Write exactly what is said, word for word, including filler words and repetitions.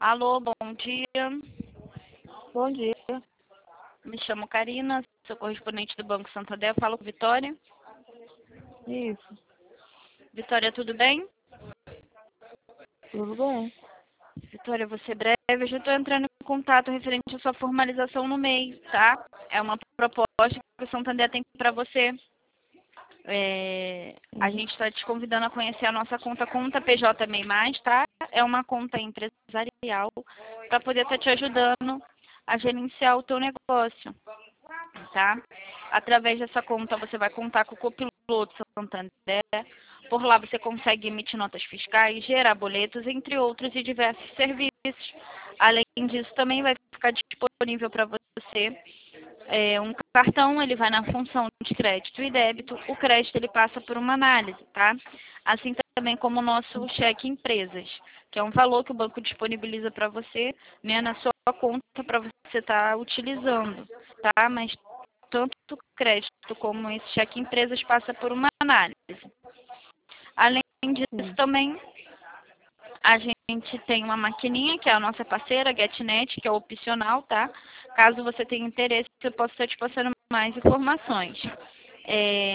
Alô, bom dia. Bom dia. Me chamo Karina, sou correspondente do Banco Santander. Falo com Vitória. Isso, Vitória, tudo bem? tudo bem. Vitória, você é breve. Eu já estou entrando em contato referente à sua formalização no M E I, tá? É uma proposta que o Santander tem para você. É, a Sim, gente está te convidando a conhecer a nossa conta, conta P J M E I+, tá? É uma conta empresarial para poder estar te ajudando a gerenciar o teu negócio, tá? Através dessa conta você vai contar com o copiloto Santander. Por lá você consegue emitir notas fiscais, gerar boletos, entre outros e diversos serviços. Além disso, também vai ficar disponível para você é, um cartão, ele vai na função de crédito e débito. O crédito ele passa por uma análise, tá? Assim também como o nosso cheque empresas, que é um valor que o banco disponibiliza para você, né, na sua conta para você estar utilizando, tá? Mas tanto o crédito como esse cheque empresas passa por uma análise. Além disso sim. também a gente tem uma maquininha, que é a nossa parceira, GetNet, que é opcional, tá? Caso você tenha interesse, eu posso estar te passando mais informações. É,